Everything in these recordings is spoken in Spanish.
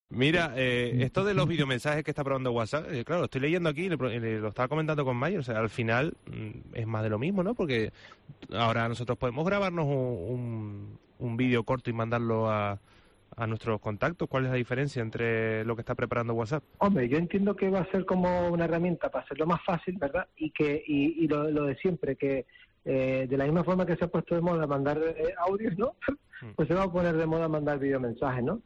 Mira, esto de los videomensajes que está probando WhatsApp, claro, lo estoy leyendo aquí, lo estaba comentando con Mayer, o sea, al final es más de lo mismo, ¿no? Porque ahora nosotros podemos grabarnos un vídeo corto y mandarlo a nuestros contactos. ¿Cuál es la diferencia entre lo que está preparando WhatsApp? Hombre, yo entiendo que va a ser como una herramienta para hacerlo más fácil, ¿verdad? Y que lo de siempre, que de la misma forma que se ha puesto de moda mandar audios, ¿no? Pues se va a poner de moda mandar videomensajes, ¿no?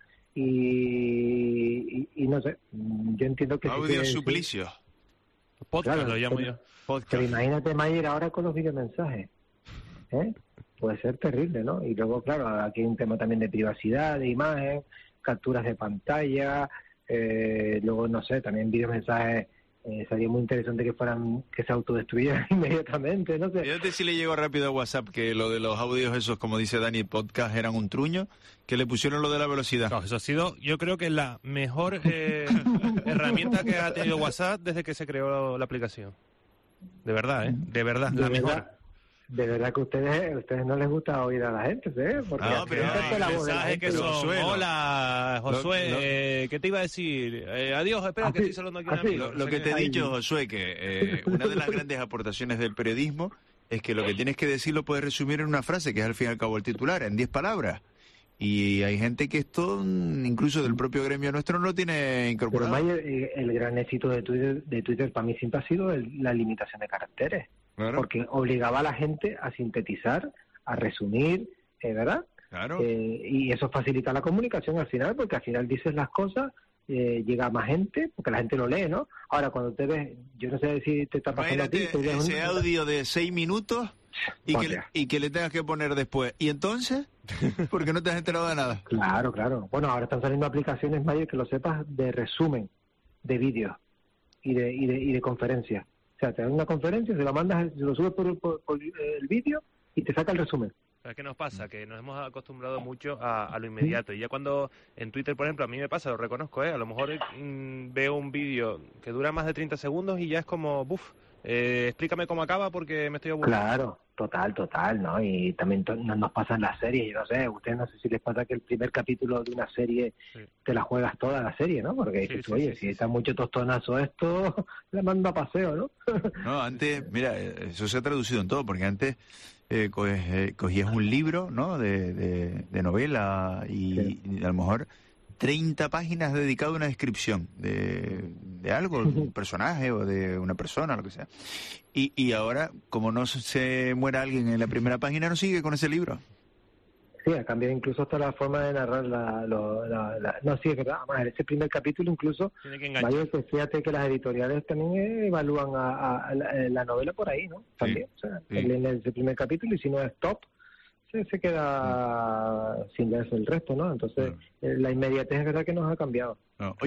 Y no sé, yo entiendo que audio sí, suplicio. Podcast, claro, lo llamo yo. Podcast. pero imagínate, Mayer, ahora con los videomensajes, ¿eh? Puede ser terrible, ¿no? Y luego, claro, aquí hay un tema también de privacidad, de imagen, capturas de pantalla, luego, no sé, también videomensajes, sería muy interesante que se autodestruyeran inmediatamente, no sé. Fíjate si le llegó rápido a WhatsApp que lo de los audios esos, como dice Dani, podcast eran un truño, que le pusieron lo de la velocidad. No, eso ha sido, yo creo que la mejor herramienta que ha tenido WhatsApp desde que se creó la aplicación. De verdad, de verdad, la mejor. De verdad que a ustedes no les gusta oír a la gente, ¿eh? Porque No, pero la voz de la mensajes gente. que son, Josué, hola, Josué, ¿qué te iba a decir? Adiós, espera, que estoy saludando aquí a un amigo. Lo que te he dicho, Josué, que una de las grandes aportaciones del periodismo es que lo que tienes que decir lo puedes resumir en una frase, que es al fin y al cabo el titular, en 10 palabras. Y hay gente que esto, incluso del propio gremio nuestro, no lo tiene incorporado. Pero Mayer, el gran éxito de Twitter para mí siempre ha sido la limitación de caracteres. Claro. Porque obligaba a la gente a sintetizar, a resumir, ¿verdad? Claro. Y eso facilita la comunicación al final, porque al final dices las cosas, llega a más gente, porque la gente lo lee, ¿no? Ahora, cuando te ves, yo no sé si te está pasando a ti. Imagínate ese audio de 6 minutos y que le tengas que poner después. ¿Y entonces? Porque no te has enterado de nada. Claro. Bueno, ahora están saliendo aplicaciones, Mayer, que lo sepas, de resumen de vídeos y de conferencias. O sea, te dan una conferencia, se lo mandas, se lo subes por el vídeo y te saca el resumen. ¿Qué nos pasa? Que nos hemos acostumbrado mucho a lo inmediato. Y ya cuando en Twitter, por ejemplo, a mí me pasa, lo reconozco, a lo mejor veo un vídeo que dura más de 30 segundos y ya es como, explícame cómo acaba porque me estoy aburriendo. Claro, total, ¿no? Y también nos pasa en las series, yo no sé, ustedes no sé si les pasa que el primer capítulo de una serie te la juegas toda la serie, ¿no? Porque dices, oye, si está mucho tostonazo esto, le mando a paseo, ¿no? No, antes, mira, eso se ha traducido en todo, porque antes cogías un libro, ¿no? De novela y a lo mejor 30 páginas dedicadas a una descripción de algo, de un personaje o de una persona, lo que sea. Y ahora, como no se muere alguien en la primera página, no sigue con ese libro. Sí, ha cambiado incluso hasta la forma de narrar no, sí, es verdad. Además, en ese primer capítulo incluso, Mayer, pues fíjate que las editoriales también evalúan a la novela por ahí, ¿no? También, sí, o sea, en ese primer capítulo, y si no es top, se queda sin leerse el resto, ¿no? Entonces, la inmediatez es verdad que nos ha cambiado. No.